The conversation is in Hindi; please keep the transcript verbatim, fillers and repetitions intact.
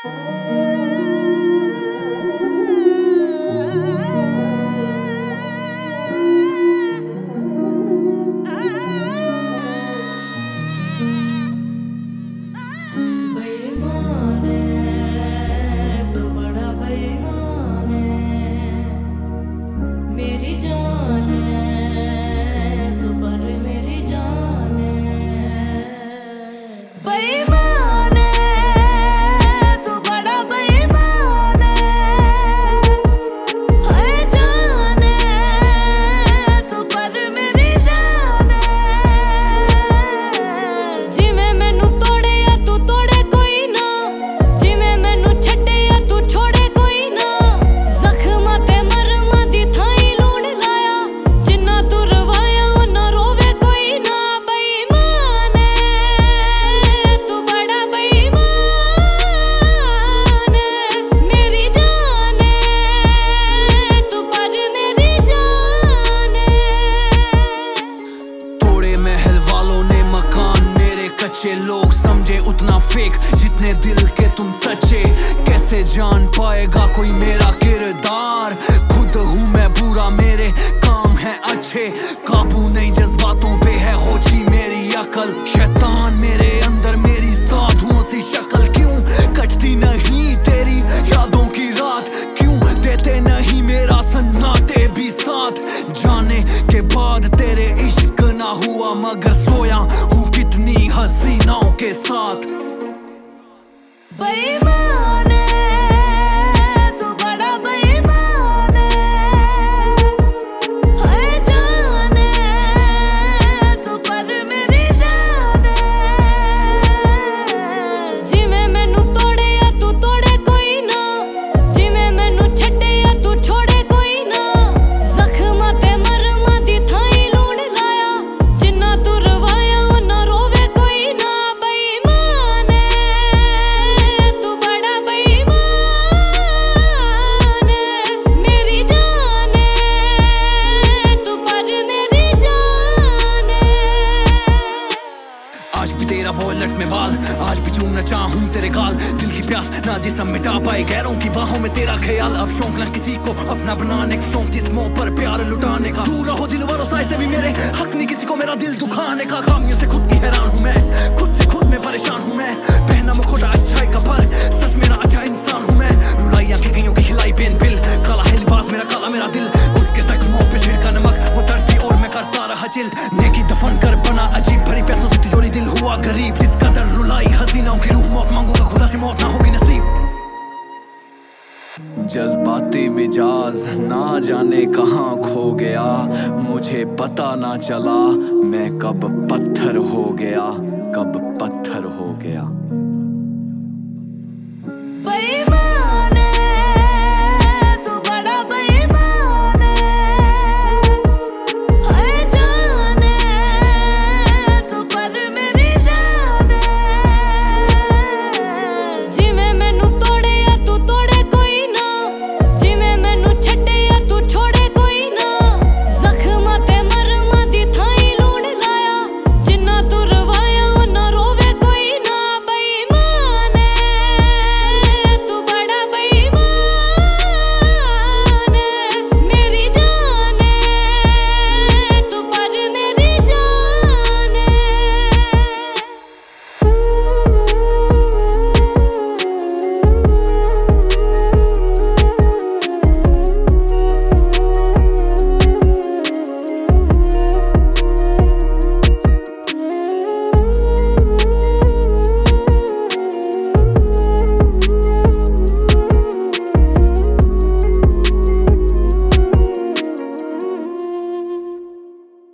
बेईमान है तो बड़ा बेईमान है, मेरी जान है तो पर मेरी जान है। बेईमान है तो बड़ा बेईमान है, है जान है तो पर मेरी जान है। जिवें मैनू तोड़े या तू तोड़े कोई ना, जिवें मैनू छड्डे या तू छोड़े कोई ना, जख्मां ते मरमां दी थाई लूण लाया, जिन्ना तू रवाया उन्ना रोवे कोई ना। बेईमान है तू बड़ा बेईमान है, मेरी जान है तू पर मेरी जान है। तोड़े महल वालों ने मकान, मेरे कच्चे लोग समझे उतना फेक जितने दिल के तुम सच्चे। कैसे जान पाएगा कोई मेरा किरदार, खुद हूँ मैं बुरा मेरे काम है अच्छे। काबू नहीं जज्बातों पे है होची मेरी अकल, शैतान मेरे अंदर मेरी साधुओं सी शक्ल। क्यों कटती नहीं तेरी यादों की रात, क्यों देते नहीं मेरा सन्नाटे भी साथ। जाने के बाद तेरे इश्क ना हुआ मगर सोया हूँ कितनी हसीनाओं के साथ। बेईमान है तू बड़ा बेईमान है, है जान है तू पर मेरी जान है। जिवें मैनू तोड़े या तू तोड़े कोई ना, जिवें मैनू छड्डे या तू छोड़े कोई ना, जख्मां ते मरमां दी थाई लूण लाया, जिन्ना तू रवाया उन्ना रोवे कोई ना। बेईमान है तू बड़ा बेईमान है, मेरी जान है तू पर मेरी जान है। आज भी तेरा वॉलेट में बाल, आज भी चूमना चाहूं तेरे गाल। दिल की प्यास ना जिसम मिटा पाए, गैरों की बाहों में तेरा ख्याल। अब शौक ना किसी को अपना बनाने का, शौक जिस मुंह पर प्यार लुटाने का। दूर रहो दिल वालों साए से भी मेरे, हक नहीं किसी को मेरा दिल दुखाने का। खामियों से खुद की हैरान हूं मैं, खुद से खुद में परेशान हूं मैं। पहना मुखौटा अच्छाई का पर सच मेरा अच्छा इंसान हूं मैं। रुलाई आंखें कईयों की खिलाई पेन बिल, काला है लिबास मेरा काला मेरा दिल। उसके जख्मों पे छिड़का नमक, वो धरती और मैं करता रहा चिल। नेकी दफन कर बना अजीब, भरी पैसों से तिजोरी दिल हुआ गरीब। इस कदर रुलाई हसीनाओं की रूह, मौत मांगूंगा खुदा से मौत ना होगी नसीब। जज्बाती मिजाज ना जाने कहाँ खो गया, मुझे पता ना चला मैं कब पत्थर हो गया, कब पत्थर हो गया।